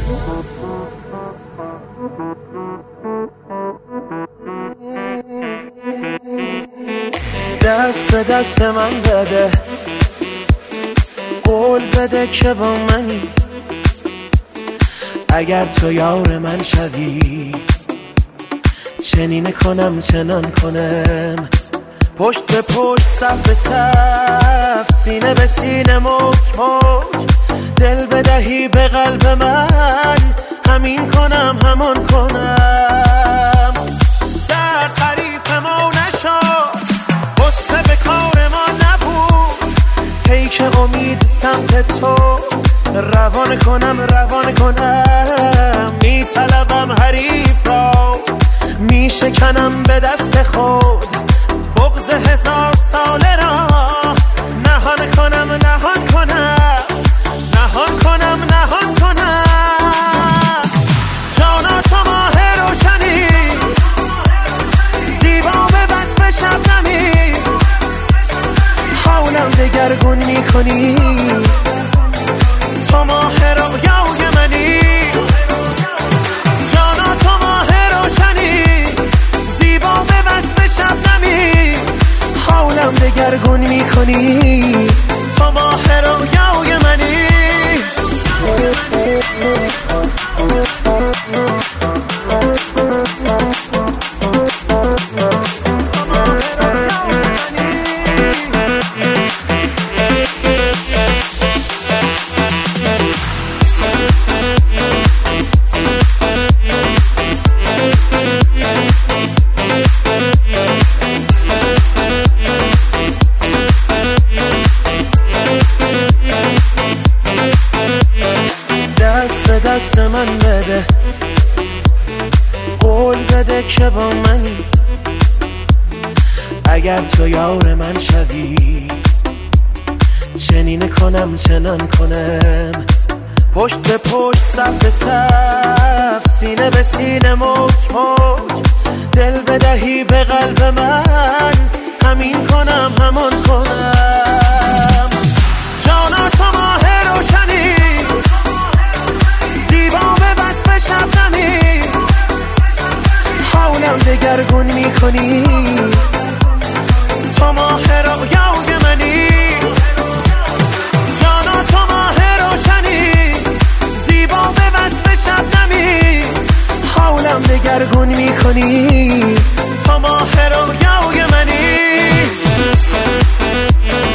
دست به دست من بده، قول بده که با منی. اگر تو یار من شوی، چنین کنم چنان کنم. پشت به پشت، صف به صف، سینه به سینه، موج موج. دل بدهی به قلب من، همین کنم همان کنم. در تعریف ما نشد، غصه به کار ما نبود. پیک امید سمت تو، روان کنم. میطلبم حریف را، میشکنم به دست خود. بغض 1000 ساله را نهان کنم. جانا تو ماه روشنی، زیبا به وصف شبنمی. حالم دگرگون میکنی، تو ماه رویای منی. جانا تو ماه روشنی، زیبا به وصف شبنمی. حالم دگرگون میکنی، تو ماه رویای منی. دست من بده، قول بده که با منی. اگر تو یار من شوی، چنین کنم چنان کنم. پشت به پشت، صف به صف، سینه به سینه، موج موج. دل بدهی به قلب من، همین کنم همان کنم. جانا تو ماه روشنی، زیبا به وصف شبنمی. حالم دگرگون میکنی، تو ماه رویای منی. جانا تو ماه روشنی، زیبا به وصف شبنمی. حالم دگرگون میکنی، تو ماه رویای منی.